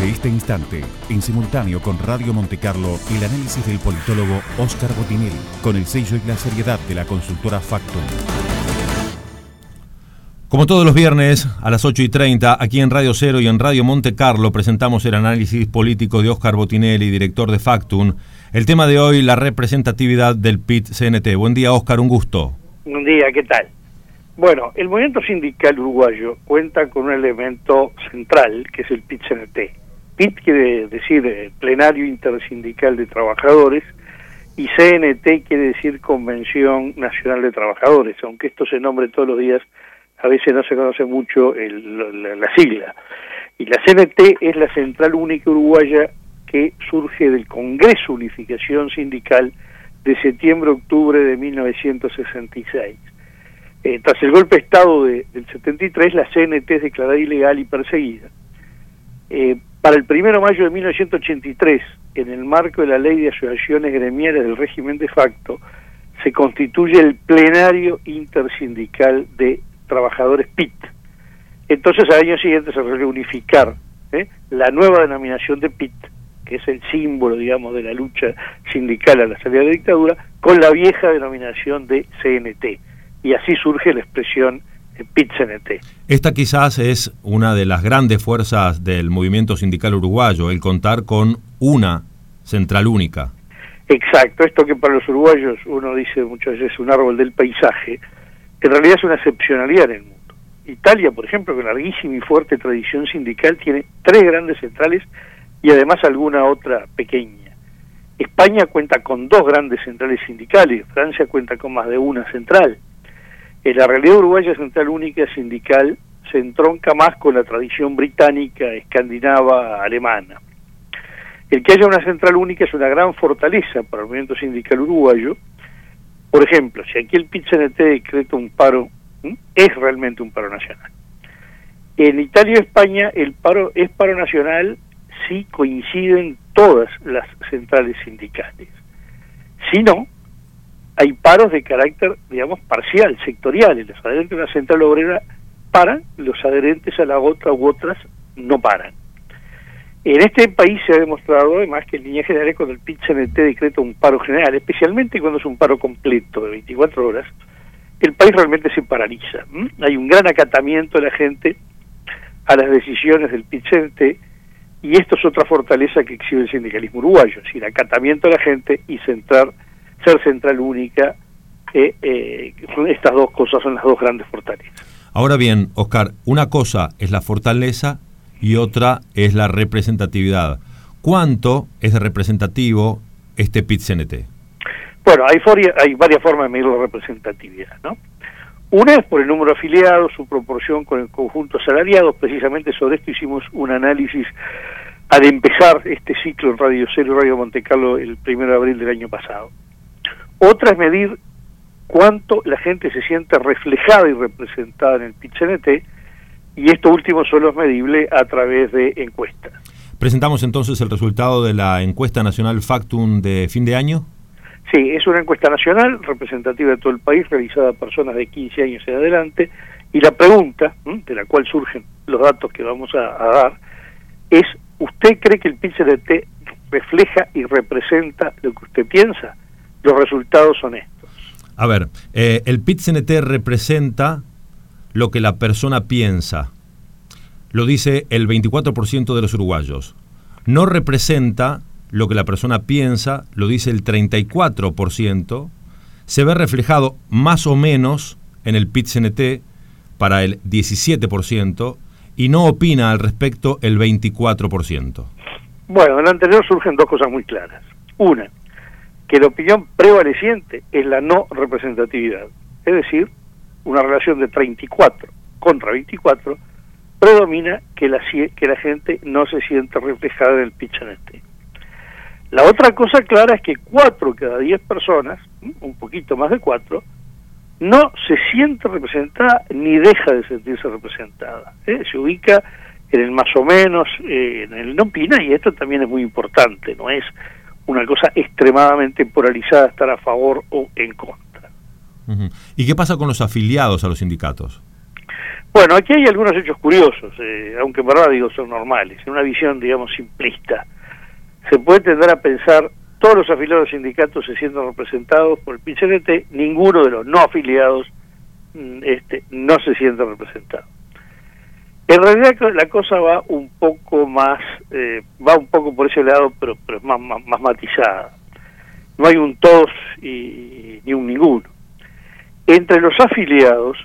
Desde este instante, en simultáneo con Radio Montecarlo, el análisis del politólogo Óscar Botinelli, con el sello y la seriedad de la consultora Factum. Como todos los viernes, a las 8:30, aquí en Radio Cero y en Radio Montecarlo, presentamos el análisis político de Óscar Botinelli, director de Factum. El tema de hoy, la representatividad del PIT-CNT. Buen día, Óscar, un gusto. Buen día, ¿qué tal? Bueno, el movimiento sindical uruguayo cuenta con un elemento central, que es el PIT-CNT. PIT quiere decir Plenario Intersindical de Trabajadores, y CNT quiere decir Convención Nacional de Trabajadores, aunque esto se nombre todos los días, a veces no se conoce mucho la sigla. Y la CNT es la Central Única Uruguaya que surge del Congreso Unificación Sindical de septiembre-octubre de 1966. Tras el golpe de Estado del 73, la CNT es declarada ilegal y perseguida. Para el 1 de mayo de 1983, en el marco de la Ley de Asociaciones Gremiales del régimen de facto, se constituye el Plenario Intersindical de Trabajadores PIT. Entonces al año siguiente se resuelve unificar la nueva denominación de PIT, que es el símbolo, digamos, de la lucha sindical a la salida de la dictadura, con la vieja denominación de CNT. Y así surge la expresión PIT-CNT. Esta quizás es una de las grandes fuerzas del movimiento sindical uruguayo, el contar con una central única. Exacto, esto que para los uruguayos uno dice muchas veces un árbol del paisaje, en realidad es una excepcionalidad en el mundo. Italia, por ejemplo, con larguísima y fuerte tradición sindical, tiene 3 grandes centrales y además alguna otra pequeña. España cuenta con 2 grandes centrales sindicales, Francia cuenta con más de una central. En la realidad uruguaya central única sindical se entronca más con la tradición británica, escandinava, alemana. El que haya una central única es una gran fortaleza para el movimiento sindical uruguayo. Por ejemplo, si aquí el PIT-CNT decreta un paro, es realmente un paro nacional. En Italia y España el paro es paro nacional si coinciden todas las centrales sindicales. Si no, hay paros de carácter, digamos, parcial, sectoriales. Los adherentes de la central obrera paran, los adherentes a la otra u otras no paran. En este país se ha demostrado, además, que en líneas generales, cuando el PIT-CNT decreta un paro general, especialmente cuando es un paro completo de 24 horas, el país realmente se paraliza. Hay un gran acatamiento de la gente a las decisiones del PIT-CNT, y esto es otra fortaleza que exhibe el sindicalismo uruguayo, es decir, acatamiento de la gente y ser central única. Estas dos cosas son las 2 grandes fortalezas. Ahora bien, Óscar, una cosa es la fortaleza y otra es la representatividad. ¿Cuánto es de representativo este PIT-CNT? Bueno, hay varias formas de medir la representatividad, ¿no? Una es por el número de afiliados, su proporción con el conjunto asalariado. Precisamente sobre esto hicimos un análisis al empezar este ciclo en Radio Cero y Radio Montecarlo el 1 de abril del año pasado. Otra es medir cuánto la gente se siente reflejada y representada en el PIT-CNT, y esto último solo es medible a través de encuestas. ¿Presentamos entonces el resultado de la encuesta nacional Factum de fin de año? Sí, es una encuesta nacional representativa de todo el país, realizada a personas de 15 años en adelante, y la pregunta, de la cual surgen los datos que vamos a dar, es: ¿usted cree que el PIT-CNT refleja y representa lo que usted piensa? Los resultados son estos. A ver, el PIT-CNT representa lo que la persona piensa. Lo dice el 24% de los uruguayos. No representa lo que la persona piensa, lo dice el 34%. Se ve reflejado más o menos en el PIT-CNT para el 17% y no opina al respecto el 24%. Bueno, en lo anterior surgen 2 cosas muy claras. Una, que la opinión prevaleciente es la no representatividad, es decir, una relación de 34 contra 24 predomina que la gente no se siente reflejada en el PIT-CNT. La otra cosa clara es que 4 cada 10 personas, un poquito más de 4, no se siente representada ni deja de sentirse representada. Se ubica en el más o menos, en el no opina, y esto también es muy importante, no es una cosa extremadamente polarizada, estar a favor o en contra. ¿Y qué pasa con los afiliados a los sindicatos? Bueno, aquí hay algunos hechos curiosos, aunque en verdad digo son normales. En una visión, digamos, simplista, se puede tender a pensar todos los afiliados a sindicatos se sienten representados por el PIT-CNT, ninguno de los no afiliados no se siente representado. En realidad la cosa va un poco por ese lado, pero es más matizada. No hay un todos ni un ninguno. Entre los afiliados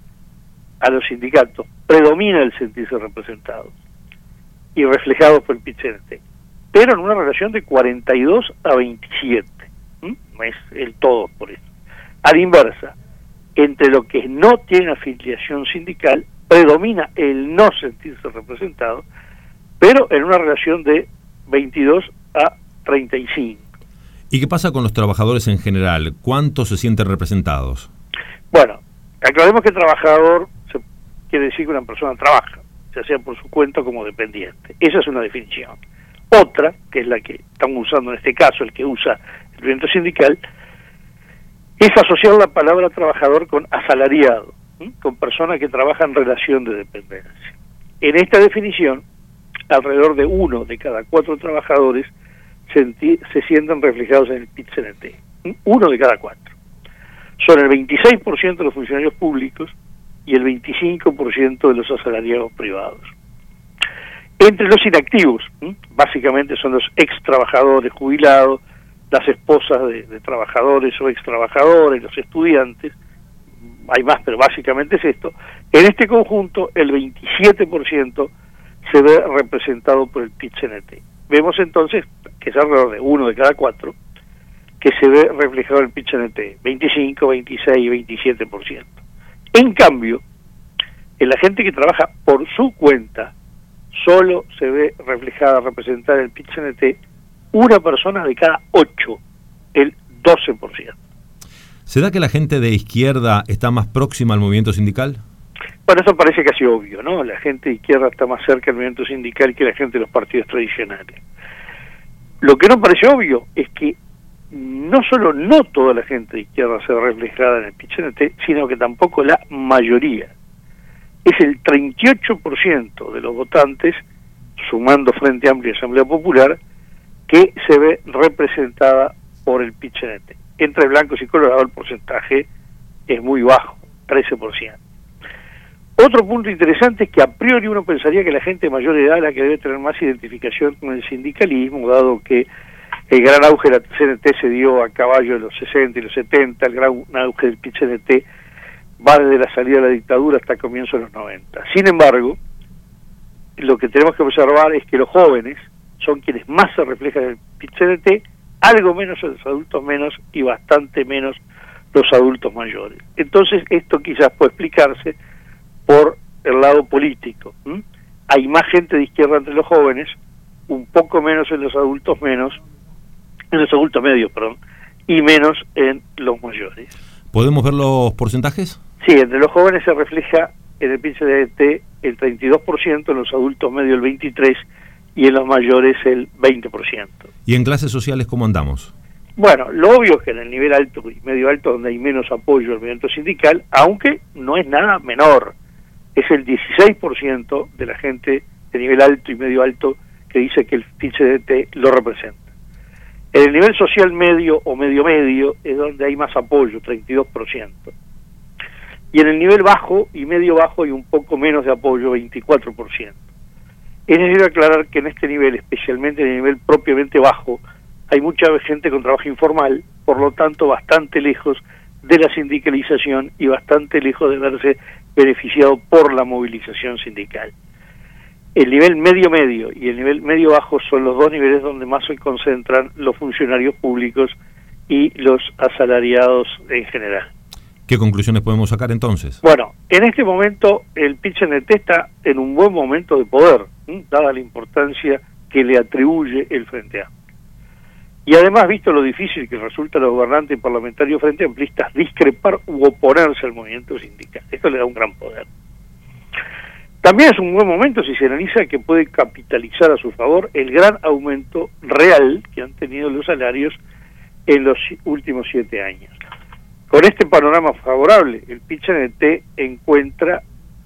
a los sindicatos predomina el sentirse representados y reflejados por el PIT-CNT, pero en una relación de 42 a 27. No es el todo por eso. A la inversa, entre los que no tienen afiliación sindical, predomina el no sentirse representado, pero en una relación de 22 a 35. ¿Y qué pasa con los trabajadores en general? ¿Cuántos se sienten representados? Bueno, aclaremos que trabajador quiere decir que una persona trabaja, ya sea por su cuenta como dependiente. Esa es una definición. Otra, que es la que estamos usando en este caso, el que usa el movimiento sindical, es asociar la palabra trabajador con asalariado, con persona que trabaja en relación de dependencia. En esta definición, alrededor de 1 de cada 4 trabajadores se sienten reflejados en el PIT-CNT. 1 de cada 4. Son el 26% de los funcionarios públicos y el 25% de los asalariados privados. Entre los inactivos, básicamente son los ex trabajadores jubilados, las esposas de trabajadores o ex trabajadores, los estudiantes, hay más, pero básicamente es esto. En este conjunto, el 27% se ve representado por el PIT-CNT. Vemos entonces que es alrededor de 1 de cada 4 que se ve reflejado en el PIT-CNT, 25, 26 y 27%. En cambio, en la gente que trabaja por su cuenta, solo se ve representada en el PIT-CNT una persona de cada 8, el 12%. ¿Se da que la gente de izquierda está más próxima al movimiento sindical? Bueno, eso parece casi obvio, ¿no? La gente de izquierda está más cerca del movimiento sindical que la gente de los partidos tradicionales. Lo que no parece obvio es que no solo no toda la gente de izquierda se ve reflejada en el PIT-CNT, sino que tampoco la mayoría. Es el 38% de los votantes, sumando Frente Amplio y Asamblea Popular, que se ve representada por el PIT-CNT. Entre blancos y colorados el porcentaje es muy bajo, 13%. Otro punto interesante es que a priori uno pensaría que la gente de mayor edad es la que debe tener más identificación con el sindicalismo, dado que el gran auge de la CNT se dio a caballo de los 60 y los 70, el gran auge del PIT-CNT va desde la salida de la dictadura hasta comienzos de los 90. Sin embargo, lo que tenemos que observar es que los jóvenes son quienes más se reflejan en el PIT-CNT, algo menos los adultos menos y bastante menos los adultos mayores. Entonces esto quizás puede explicarse por el lado político. Hay más gente de izquierda entre los jóvenes, un poco menos en los adultos medios, y menos en los mayores. ¿Podemos ver los porcentajes? Sí, entre los jóvenes se refleja en el PIT-CNT el 32%, en los adultos medios el 23% y en los mayores el 20%. ¿Y en clases sociales cómo andamos? Bueno, lo obvio es que en el nivel alto y medio alto, donde hay menos apoyo al movimiento sindical, aunque no es nada menor, es el 16% de la gente de nivel alto y medio alto que dice que el PIT-CNT lo representa. En el nivel social medio o medio es donde hay más apoyo, 32%. Y en el nivel bajo y medio bajo hay un poco menos de apoyo, 24%. Es necesario aclarar que en este nivel, especialmente en el nivel propiamente bajo, hay mucha gente con trabajo informal, por lo tanto bastante lejos de la sindicalización y bastante lejos de verse beneficiado por la movilización sindical. El nivel medio y el nivel medio bajo son los dos niveles donde más se concentran los funcionarios públicos y los asalariados en general. ¿Qué conclusiones podemos sacar entonces? Bueno, en este momento el PIT-CNT está en un buen momento de poder, dada la importancia que le atribuye el Frente Amplio. Y además, visto lo difícil que resulta a los gobernantes y parlamentarios frente amplistas discrepar u oponerse al movimiento sindical. Esto le da un gran poder. También es un buen momento si se analiza que puede capitalizar a su favor el gran aumento real que han tenido los salarios en los últimos 7 años. Con este panorama favorable, el PIT-CNT encuentra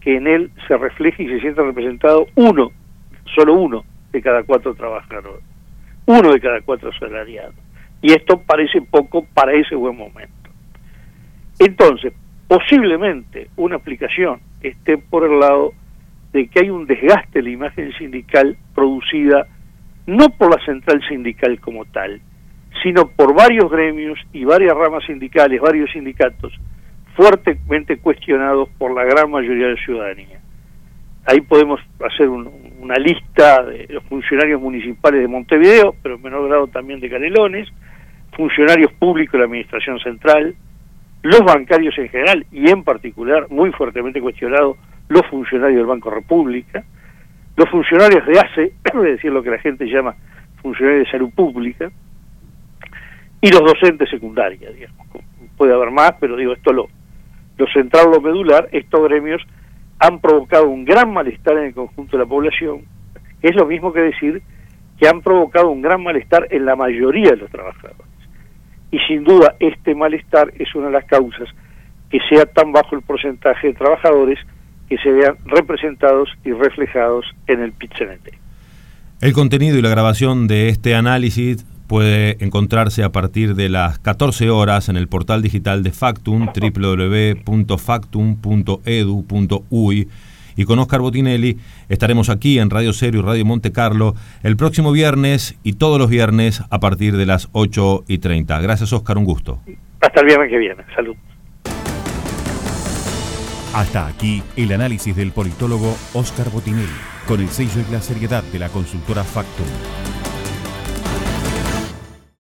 que en él se refleje y se sienta representado solo uno de cada 4 trabajadores, 1 de cada 4 asalariados. Y esto parece poco para ese buen momento. Entonces, posiblemente una aplicación esté por el lado de que hay un desgaste de la imagen sindical producida no por la central sindical como tal, sino por varios gremios y varias ramas sindicales, varios sindicatos, fuertemente cuestionados por la gran mayoría de la ciudadanía. Ahí podemos hacer una lista de los funcionarios municipales de Montevideo, pero en menor grado también de Canelones, funcionarios públicos de la administración central, los bancarios en general y en particular, muy fuertemente cuestionados, los funcionarios del Banco República, los funcionarios de ACE, es decir, lo que la gente llama funcionarios de salud pública, y los docentes secundarios, digamos. Puede haber más, pero digo, esto lo central, lo medular, estos gremios han provocado un gran malestar en el conjunto de la población. Es lo mismo que decir que han provocado un gran malestar en la mayoría de los trabajadores. Y sin duda este malestar es una de las causas que sea tan bajo el porcentaje de trabajadores que se vean representados y reflejados en el PIT-CNT. El contenido y la grabación de este análisis puede encontrarse a partir de las 14 horas en el portal digital de Factum, www.factum.edu.uy. Y con Óscar Botinelli estaremos aquí en Radio Cero y Radio Monte Carlo el próximo viernes y todos los viernes a partir de las 8:30. Gracias, Óscar, un gusto. Hasta el viernes que viene. Salud. Hasta aquí el análisis del politólogo Óscar Botinelli, con el sello y la seriedad de la consultora Factum.